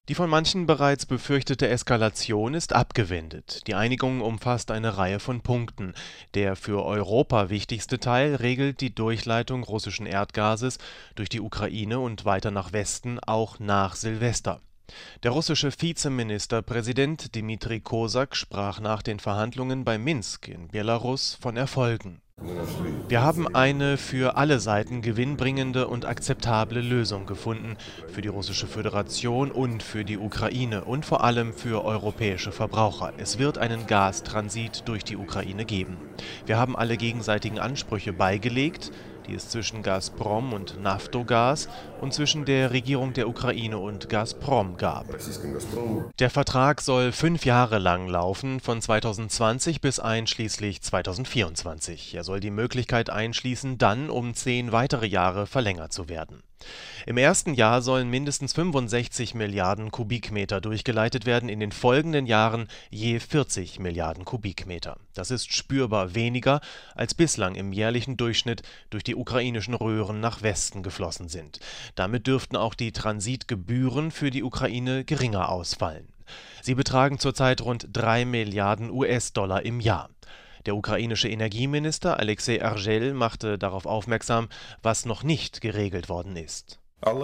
Die von manchen bereits befürchtete Eskalation ist abgewendet. Die Einigung umfasst eine Reihe von Punkten. Der für Europa wichtigste Teil regelt die Durchleitung russischen Erdgases durch die Ukraine und weiter nach Westen, auch nach Silvester. Der russische Vizeministerpräsident Dmitri Kozak sprach nach den Verhandlungen bei Minsk in Belarus von Erfolgen. Wir haben eine für alle Seiten gewinnbringende und akzeptable Lösung gefunden, für die Russische Föderation und für die Ukraine und vor allem für europäische Verbraucher. Es wird einen Gastransit durch die Ukraine geben. Wir haben alle gegenseitigen Ansprüche beigelegt, die es zwischen Gazprom und Naftogaz und zwischen der Regierung der Ukraine und Gazprom gab. Der Vertrag soll 5 Jahre lang laufen, von 2020 bis einschließlich 2024. Er soll die Möglichkeit einschließen, dann um 10 weitere Jahre verlängert zu werden. Im ersten Jahr sollen mindestens 65 Milliarden Kubikmeter durchgeleitet werden, in den folgenden Jahren je 40 Milliarden Kubikmeter. Das ist spürbar weniger, als bislang im jährlichen Durchschnitt durch die ukrainischen Röhren nach Westen geflossen sind. Damit dürften auch die Transitgebühren für die Ukraine geringer ausfallen. Sie betragen zurzeit rund 3 Milliarden US-Dollar im Jahr. Der ukrainische Energieminister Alexei Argel machte darauf aufmerksam, was noch nicht geregelt worden ist.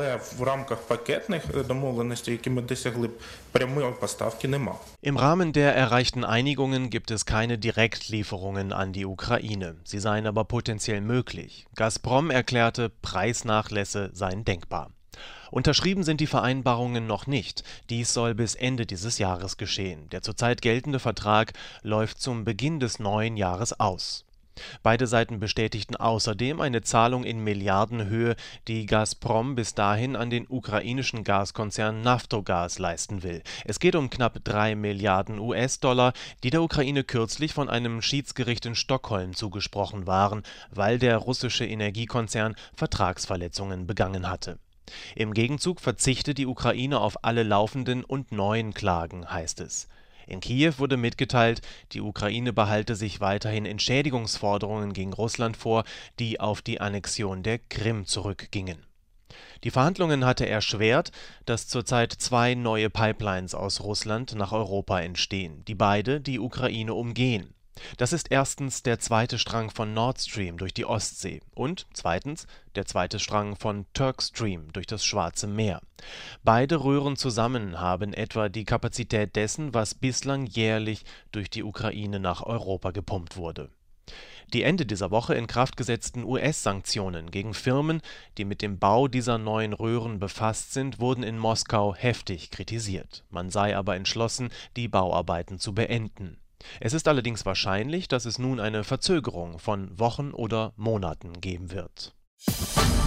Im Rahmen der erreichten Einigungen gibt es keine Direktlieferungen an die Ukraine. Sie seien aber potenziell möglich. Gazprom erklärte, Preisnachlässe seien denkbar. Unterschrieben sind die Vereinbarungen noch nicht. Dies soll bis Ende dieses Jahres geschehen. Der zurzeit geltende Vertrag läuft zum Beginn des neuen Jahres aus. Beide Seiten bestätigten außerdem eine Zahlung in Milliardenhöhe, die Gazprom bis dahin an den ukrainischen Gaskonzern Naftogaz leisten will. Es geht um knapp 3 Milliarden US-Dollar, die der Ukraine kürzlich von einem Schiedsgericht in Stockholm zugesprochen waren, weil der russische Energiekonzern Vertragsverletzungen begangen hatte. Im Gegenzug verzichte die Ukraine auf alle laufenden und neuen Klagen, heißt es. In Kiew wurde mitgeteilt, die Ukraine behalte sich weiterhin Entschädigungsforderungen gegen Russland vor, die auf die Annexion der Krim zurückgingen. Die Verhandlungen hatte erschwert, dass zurzeit 2 neue Pipelines aus Russland nach Europa entstehen, die beide die Ukraine umgehen. Das ist erstens der zweite Strang von Nord Stream durch die Ostsee und zweitens der zweite Strang von Turkstream durch das Schwarze Meer. Beide Röhren zusammen haben etwa die Kapazität dessen, was bislang jährlich durch die Ukraine nach Europa gepumpt wurde. Die Ende dieser Woche in Kraft gesetzten US-Sanktionen gegen Firmen, die mit dem Bau dieser neuen Röhren befasst sind, wurden in Moskau heftig kritisiert. Man sei aber entschlossen, die Bauarbeiten zu beenden. Es ist allerdings wahrscheinlich, dass es nun eine Verzögerung von Wochen oder Monaten geben wird.